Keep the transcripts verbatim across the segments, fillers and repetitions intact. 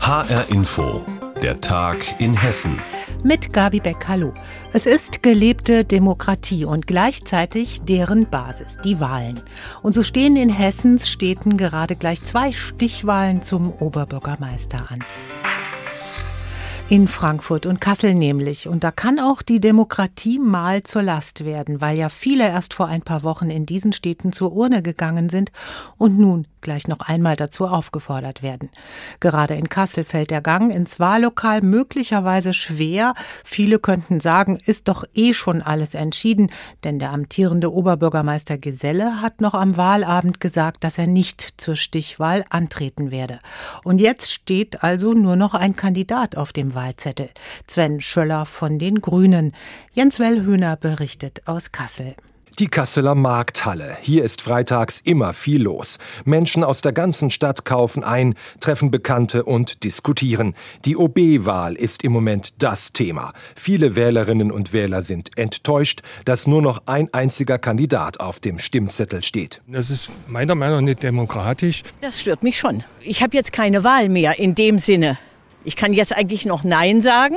H R Info, der Tag in Hessen. Mit Gabi Beck, hallo. Es ist gelebte Demokratie und gleichzeitig deren Basis, die Wahlen. Und so stehen in Hessens Städten gerade gleich zwei Stichwahlen zum Oberbürgermeister an. In Frankfurt und Kassel nämlich. Und da kann auch die Demokratie mal zur Last werden, weil ja viele erst vor ein paar Wochen in diesen Städten zur Urne gegangen sind und nun gleich noch einmal dazu aufgefordert werden. Gerade in Kassel fällt der Gang ins Wahllokal möglicherweise schwer. Viele könnten sagen, ist doch eh schon alles entschieden, denn der amtierende Oberbürgermeister Geselle hat noch am Wahlabend gesagt, dass er nicht zur Stichwahl antreten werde. Und jetzt steht also nur noch ein Kandidat auf dem Wahlzettel. Sven Schöller von den Grünen. Jens Wellhöhner berichtet aus Kassel. Die Kasseler Markthalle. Hier ist freitags immer viel los. Menschen aus der ganzen Stadt kaufen ein, treffen Bekannte und diskutieren. Die O B-Wahl ist im Moment das Thema. Viele Wählerinnen und Wähler sind enttäuscht, dass nur noch ein einziger Kandidat auf dem Stimmzettel steht. Das ist meiner Meinung nach nicht demokratisch. Das stört mich schon. Ich habe jetzt keine Wahl mehr in dem Sinne. Ich kann jetzt eigentlich noch Nein sagen.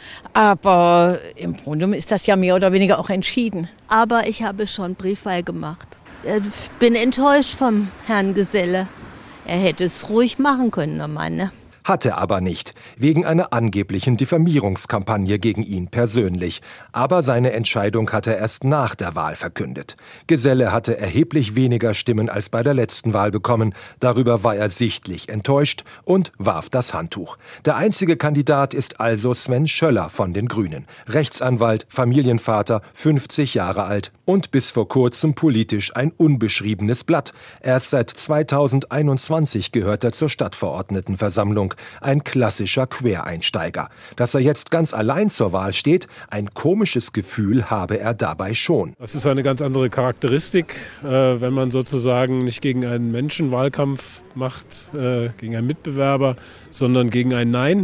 Aber im Grunde ist das ja mehr oder weniger auch entschieden. Aber ich habe schon Briefwahl gemacht. Ich bin enttäuscht vom Herrn Geselle. Er hätte es ruhig machen können, der Mann, ne? Hat er aber nicht, wegen einer angeblichen Diffamierungskampagne gegen ihn persönlich. Aber seine Entscheidung hat er erst nach der Wahl verkündet. Geselle hatte erheblich weniger Stimmen als bei der letzten Wahl bekommen. Darüber war er sichtlich enttäuscht und warf das Handtuch. Der einzige Kandidat ist also Sven Schöller von den Grünen. Rechtsanwalt, Familienvater, fünfzig Jahre alt und bis vor kurzem politisch ein unbeschriebenes Blatt. Erst seit zweitausendeinundzwanzig gehört er zur Stadtverordnetenversammlung. Ein klassischer Quereinsteiger. Dass er jetzt ganz allein zur Wahl steht, ein komisches Gefühl habe er dabei schon. Das ist eine ganz andere Charakteristik, äh, wenn man sozusagen nicht gegen einen Menschen Wahlkampf macht, äh, gegen einen Mitbewerber, sondern gegen ein Nein.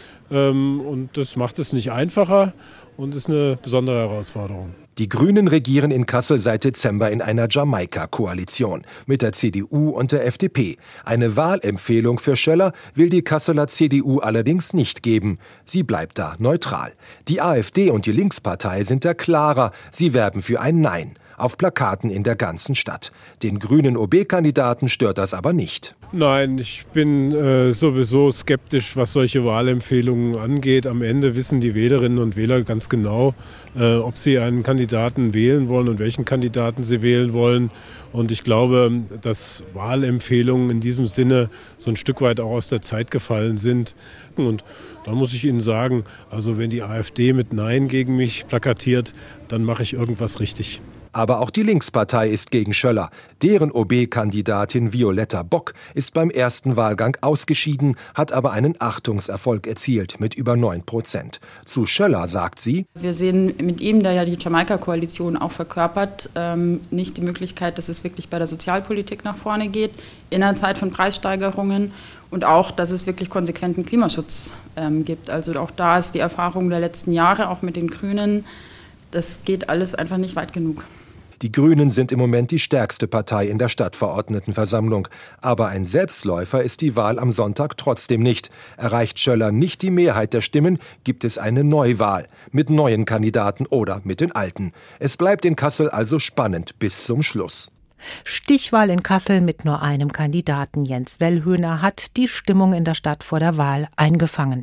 Ähm, und das macht es nicht einfacher und ist eine besondere Herausforderung. Die Grünen regieren in Kassel seit Dezember in einer Jamaika-Koalition mit der C D U und der F D P. Eine Wahlempfehlung für Schöller will die Kasseler C D U allerdings nicht geben. Sie bleibt da neutral. Die AfD und die Linkspartei sind da klarer. Sie werben für ein Nein. Auf Plakaten in der ganzen Stadt. Den grünen O B-Kandidaten stört das aber nicht. Nein, ich bin äh, sowieso skeptisch, was solche Wahlempfehlungen angeht. Am Ende wissen die Wählerinnen und Wähler ganz genau, äh, ob sie einen Kandidaten wählen wollen und welchen Kandidaten sie wählen wollen. Und ich glaube, dass Wahlempfehlungen in diesem Sinne so ein Stück weit auch aus der Zeit gefallen sind. Und da muss ich Ihnen sagen, also wenn die AfD mit Nein gegen mich plakatiert, dann mache ich irgendwas richtig. Aber auch die Linkspartei ist gegen Schöller. Deren O B-Kandidatin Violetta Bock ist beim ersten Wahlgang ausgeschieden, hat aber einen Achtungserfolg erzielt mit über neun Prozent. Zu Schöller sagt sie: Wir sehen mit ihm, der ja die Jamaika-Koalition auch verkörpert, ähm, nicht die Möglichkeit, dass es wirklich bei der Sozialpolitik nach vorne geht, in einer Zeit von Preissteigerungen und auch, dass es wirklich konsequenten Klimaschutz ähm, gibt. Also auch da ist die Erfahrung der letzten Jahre, auch mit den Grünen, das geht alles einfach nicht weit genug. Die Grünen sind im Moment die stärkste Partei in der Stadtverordnetenversammlung. Aber ein Selbstläufer ist die Wahl am Sonntag trotzdem nicht. Erreicht Schöller nicht die Mehrheit der Stimmen, gibt es eine Neuwahl. Mit neuen Kandidaten oder mit den alten. Es bleibt in Kassel also spannend bis zum Schluss. Stichwahl in Kassel mit nur einem Kandidaten. Jens Wellhöhner hat die Stimmung in der Stadt vor der Wahl eingefangen.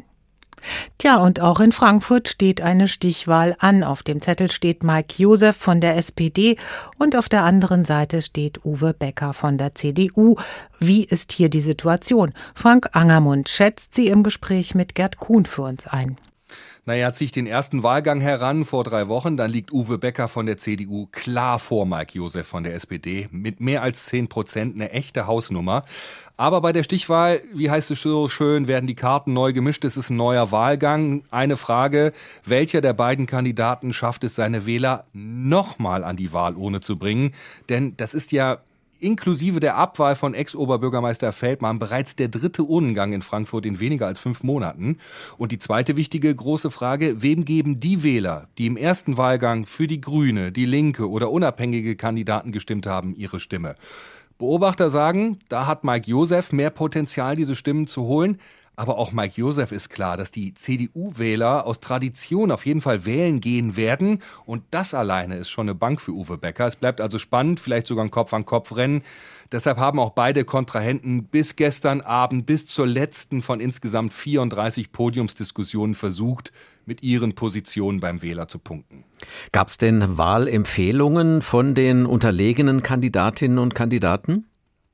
Tja, und auch in Frankfurt steht eine Stichwahl an. Auf dem Zettel steht Mike Joseph von der S P D und auf der anderen Seite steht Uwe Becker von der C D U. Wie ist hier die Situation? Frank Angermund schätzt sie im Gespräch mit Gerd Kuhn für uns ein. Naja, zieht den ersten Wahlgang heran vor drei Wochen, dann liegt Uwe Becker von der C D U klar vor Mike Joseph von der S P D mit mehr als zehn Prozent, eine echte Hausnummer. Aber bei der Stichwahl, wie heißt es so schön, werden die Karten neu gemischt, es ist ein neuer Wahlgang. Eine Frage, welcher der beiden Kandidaten schafft es, seine Wähler nochmal an die Wahlurne zu bringen? Denn das ist ja inklusive der Abwahl von Ex-Oberbürgermeister Feldmann bereits der dritte Urnengang in Frankfurt in weniger als fünf Monaten. Und die zweite wichtige große Frage, wem geben die Wähler, die im ersten Wahlgang für die Grüne, die Linke oder unabhängige Kandidaten gestimmt haben, ihre Stimme? Beobachter sagen, da hat Mike Joseph mehr Potenzial, diese Stimmen zu holen. Aber auch Mike Joseph ist klar, dass die C D U-Wähler aus Tradition auf jeden Fall wählen gehen werden. Und das alleine ist schon eine Bank für Uwe Becker. Es bleibt also spannend, vielleicht sogar ein Kopf-an-Kopf-Rennen. Deshalb haben auch beide Kontrahenten bis gestern Abend, bis zur letzten von insgesamt vierunddreißig Podiumsdiskussionen versucht, mit ihren Positionen beim Wähler zu punkten. Gab es denn Wahlempfehlungen von den unterlegenen Kandidatinnen und Kandidaten?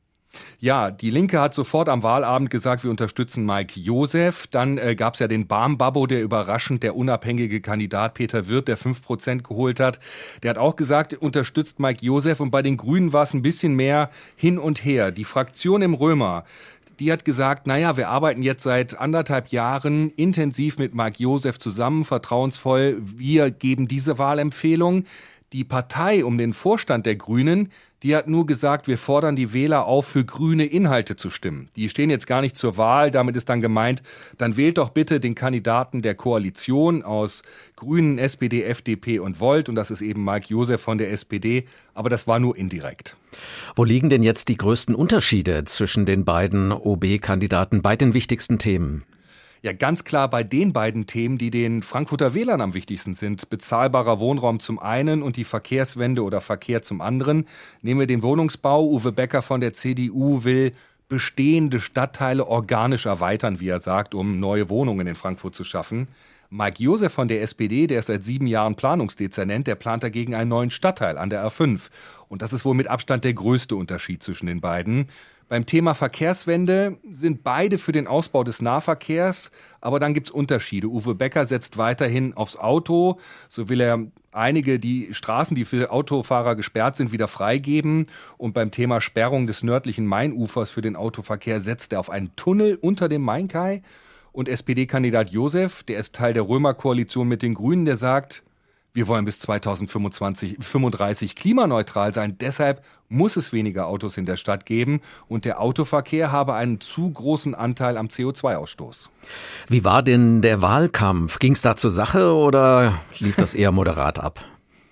Ja, die Linke hat sofort am Wahlabend gesagt, wir unterstützen Mike Joseph. Dann äh, gab es ja den Barmbabbo, der überraschend der unabhängige Kandidat Peter Wirth, der fünf Prozent geholt hat. Der hat auch gesagt, unterstützt Mike Joseph. Und bei den Grünen war es ein bisschen mehr hin und her. Die Fraktion im Römer, die hat gesagt, naja, wir arbeiten jetzt seit anderthalb Jahren intensiv mit Mike Joseph zusammen, vertrauensvoll. Wir geben diese Wahlempfehlung. Die Partei um den Vorstand der Grünen, die hat nur gesagt, wir fordern die Wähler auf, für grüne Inhalte zu stimmen. Die stehen jetzt gar nicht zur Wahl. Damit ist dann gemeint, dann wählt doch bitte den Kandidaten der Koalition aus Grünen, S P D, F D P und Volt. Und das ist eben Mike Joseph von der S P D. Aber das war nur indirekt. Wo liegen denn jetzt die größten Unterschiede zwischen den beiden O B-Kandidaten bei den wichtigsten Themen? Ja, ganz klar bei den beiden Themen, die den Frankfurter Wählern am wichtigsten sind. Bezahlbarer Wohnraum zum einen und die Verkehrswende oder Verkehr zum anderen. Nehmen wir den Wohnungsbau. Uwe Becker von der C D U will bestehende Stadtteile organisch erweitern, wie er sagt, um neue Wohnungen in Frankfurt zu schaffen. Mike Joseph von der S P D, der ist seit sieben Jahren Planungsdezernent, der plant dagegen einen neuen Stadtteil an der A fünf. Und das ist wohl mit Abstand der größte Unterschied zwischen den beiden. Beim Thema Verkehrswende sind beide für den Ausbau des Nahverkehrs, aber dann gibt's Unterschiede. Uwe Becker setzt weiterhin aufs Auto, so will er einige die Straßen, die für Autofahrer gesperrt sind, wieder freigeben. Und beim Thema Sperrung des nördlichen Mainufers für den Autoverkehr setzt er auf einen Tunnel unter dem Mainkai. Und S P D-Kandidat Joseph, der ist Teil der Römer-Koalition mit den Grünen, der sagt, wir wollen bis zweitausendfünfunddreißig klimaneutral sein. Deshalb muss es weniger Autos in der Stadt geben und der Autoverkehr habe einen zu großen Anteil am C O zwei Ausstoß. Wie war denn der Wahlkampf? Ging es da zur Sache oder lief das eher moderat ab?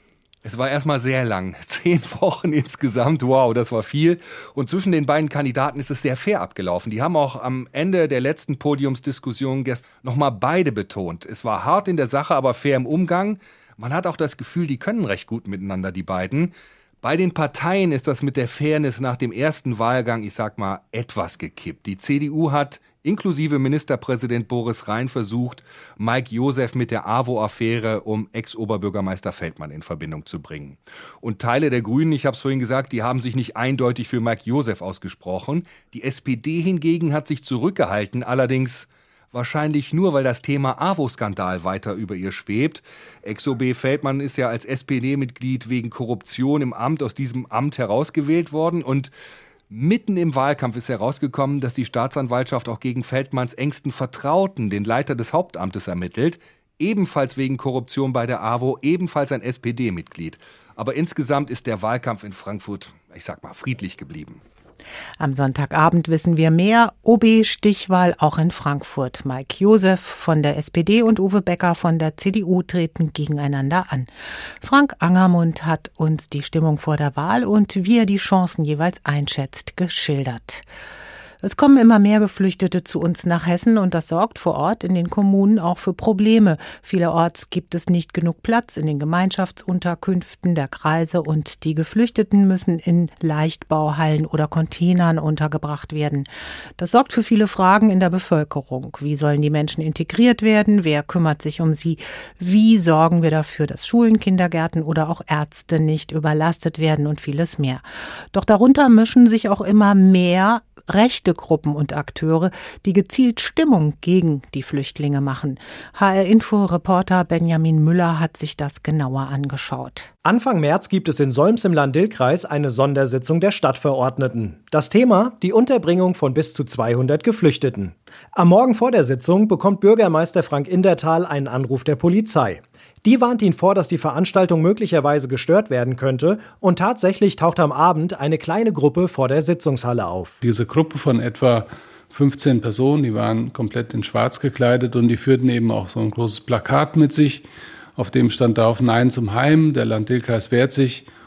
Es war erstmal sehr lang. Zehn Wochen insgesamt. Wow, das war viel. Und zwischen den beiden Kandidaten ist es sehr fair abgelaufen. Die haben auch am Ende der letzten Podiumsdiskussion gestern nochmal beide betont. Es war hart in der Sache, aber fair im Umgang. Man hat auch das Gefühl, die können recht gut miteinander, die beiden. Bei den Parteien ist das mit der Fairness nach dem ersten Wahlgang, ich sag mal, etwas gekippt. Die C D U hat inklusive Ministerpräsident Boris Rhein versucht, Mike Joseph mit der A W O-Affäre um Ex-Oberbürgermeister Feldmann in Verbindung zu bringen. Und Teile der Grünen, ich habe es vorhin gesagt, die haben sich nicht eindeutig für Mike Joseph ausgesprochen. Die S P D hingegen hat sich zurückgehalten, allerdings wahrscheinlich nur, weil das Thema A W O-Skandal weiter über ihr schwebt. Ex-O B Feldmann ist ja als S P D-Mitglied wegen Korruption im Amt aus diesem Amt herausgewählt worden. Und mitten im Wahlkampf ist herausgekommen, dass die Staatsanwaltschaft auch gegen Feldmanns engsten Vertrauten, den Leiter des Hauptamtes, ermittelt. Ebenfalls wegen Korruption bei der A W O, ebenfalls ein S P D-Mitglied. Aber insgesamt ist der Wahlkampf in Frankfurt, ich sag mal, friedlich geblieben. Am Sonntagabend wissen wir mehr. O B-Stichwahl auch in Frankfurt. Mike Joseph von der S P D und Uwe Becker von der C D U treten gegeneinander an. Frank Angermund hat uns die Stimmung vor der Wahl und wie er die Chancen jeweils einschätzt, geschildert. Es kommen immer mehr Geflüchtete zu uns nach Hessen und das sorgt vor Ort in den Kommunen auch für Probleme. Vielerorts gibt es nicht genug Platz in den Gemeinschaftsunterkünften der Kreise und die Geflüchteten müssen in Leichtbauhallen oder Containern untergebracht werden. Das sorgt für viele Fragen in der Bevölkerung. Wie sollen die Menschen integriert werden? Wer kümmert sich um sie? Wie sorgen wir dafür, dass Schulen, Kindergärten oder auch Ärzte nicht überlastet werden und vieles mehr? Doch darunter mischen sich auch immer mehr rechte Gruppen und Akteure, die gezielt Stimmung gegen die Flüchtlinge machen. H R-Info-Reporter Benjamin Müller hat sich das genauer angeschaut. Anfang März gibt es in Solms im Lahn-Dill-Kreis eine Sondersitzung der Stadtverordneten. Das Thema: die Unterbringung von bis zu zweihundert Geflüchteten. Am Morgen vor der Sitzung bekommt Bürgermeister Frank Indertal einen Anruf der Polizei. Die warnt ihn vor, dass die Veranstaltung möglicherweise gestört werden könnte, und tatsächlich taucht am Abend eine kleine Gruppe vor der Sitzungshalle auf. Diese Gruppe von etwa fünfzehn Personen, die waren komplett in schwarz gekleidet und die führten eben auch so ein großes Plakat mit sich, auf dem stand drauf: Nein zum Heim, der Lahn-Dill-Kreis wehrt sich.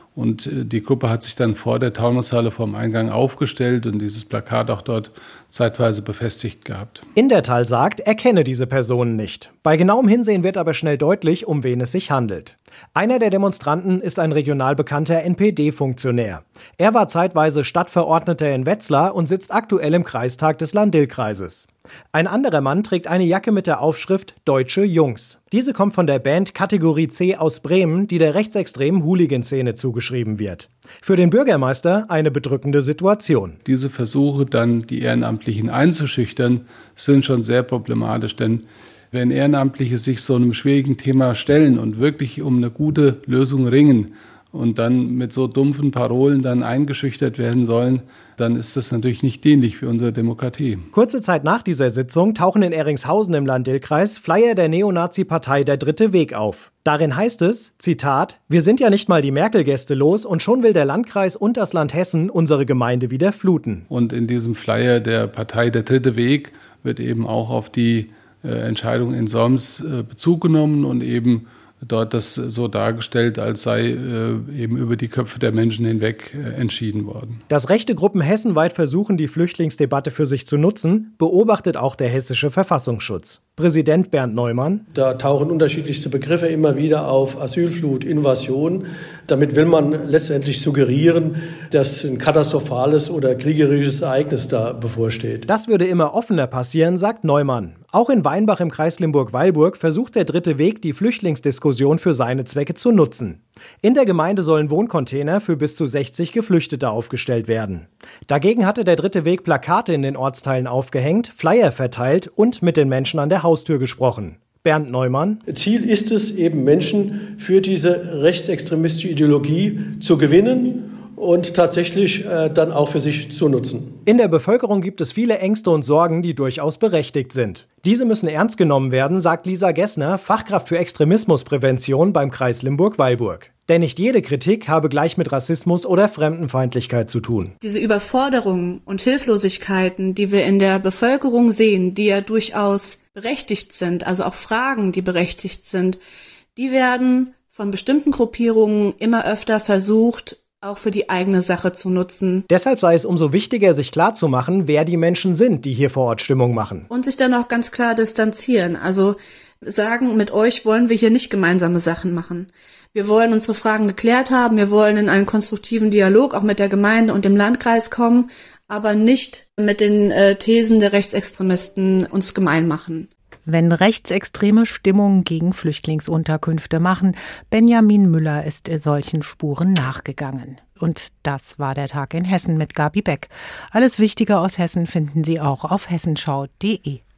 Und die Gruppe hat sich dann vor der Taunushalle vorm Eingang aufgestellt und dieses Plakat auch dort zeitweise befestigt gehabt. Indertal sagt, er kenne diese Personen nicht. Bei genauem Hinsehen wird aber schnell deutlich, um wen es sich handelt. Einer der Demonstranten ist ein regional bekannter N P D-Funktionär. Er war zeitweise Stadtverordneter in Wetzlar und sitzt aktuell im Kreistag des Lahn-Dill-Kreises. Ein anderer Mann trägt eine Jacke mit der Aufschrift Deutsche Jungs. Diese kommt von der Band Kategorie C aus Bremen, die der rechtsextremen Hooligan-Szene zugeschrieben wird. Für den Bürgermeister eine bedrückende Situation. Diese Versuche, dann die Ehrenamtlichen einzuschüchtern, sind schon sehr problematisch, denn wenn Ehrenamtliche sich so einem schwierigen Thema stellen und wirklich um eine gute Lösung ringen und dann mit so dumpfen Parolen dann eingeschüchtert werden sollen, dann ist das natürlich nicht dienlich für unsere Demokratie. Kurze Zeit nach dieser Sitzung tauchen in Eringshausen im Lahn-Dill-Kreis Flyer der Neonazi-Partei Der Dritte Weg auf. Darin heißt es, Zitat, wir sind ja nicht mal die Merkel-Gäste los und schon will der Landkreis und das Land Hessen unsere Gemeinde wieder fluten. Und in diesem Flyer der Partei Der Dritte Weg wird eben auch auf die äh, Entscheidung in Solms äh, Bezug genommen und eben dort das so dargestellt, als sei äh, eben über die Köpfe der Menschen hinweg äh, entschieden worden. Dass rechte Gruppen hessenweit versuchen, die Flüchtlingsdebatte für sich zu nutzen, beobachtet auch der hessische Verfassungsschutz. Präsident Bernd Neumann. Da tauchen unterschiedlichste Begriffe immer wieder auf, Asylflut, Invasion. Damit will man letztendlich suggerieren, dass ein katastrophales oder kriegerisches Ereignis da bevorsteht. Das würde immer offener passieren, sagt Neumann. Auch in Weinbach im Kreis Limburg-Weilburg versucht der Dritte Weg, die Flüchtlingsdiskussion für seine Zwecke zu nutzen. In der Gemeinde sollen Wohncontainer für bis zu sechzig Geflüchtete aufgestellt werden. Dagegen hatte der Dritte Weg Plakate in den Ortsteilen aufgehängt, Flyer verteilt und mit den Menschen an der Haustür gesprochen. Bernd Neumann. Ziel ist es, eben Menschen für diese rechtsextremistische Ideologie zu gewinnen und tatsächlich äh, dann auch für sich zu nutzen. In der Bevölkerung gibt es viele Ängste und Sorgen, die durchaus berechtigt sind. Diese müssen ernst genommen werden, sagt Lisa Gessner, Fachkraft für Extremismusprävention beim Kreis Limburg-Weilburg. Denn nicht jede Kritik habe gleich mit Rassismus oder Fremdenfeindlichkeit zu tun. Diese Überforderungen und Hilflosigkeiten, die wir in der Bevölkerung sehen, die ja durchaus berechtigt sind, also auch Fragen, die berechtigt sind, die werden von bestimmten Gruppierungen immer öfter versucht, auch für die eigene Sache zu nutzen. Deshalb sei es umso wichtiger, sich klarzumachen, wer die Menschen sind, die hier vor Ort Stimmung machen. Und sich dann auch ganz klar distanzieren. Also sagen, mit euch wollen wir hier nicht gemeinsame Sachen machen. Wir wollen unsere Fragen geklärt haben, wir wollen in einen konstruktiven Dialog auch mit der Gemeinde und dem Landkreis kommen, aber nicht mit den äh, Thesen der Rechtsextremisten uns gemein machen. Wenn rechtsextreme Stimmung gegen Flüchtlingsunterkünfte machen, Benjamin Müller ist solchen Spuren nachgegangen. Und das war der Tag in Hessen mit Gabi Beck. Alles Wichtige aus Hessen finden Sie auch auf hessenschau punkt de.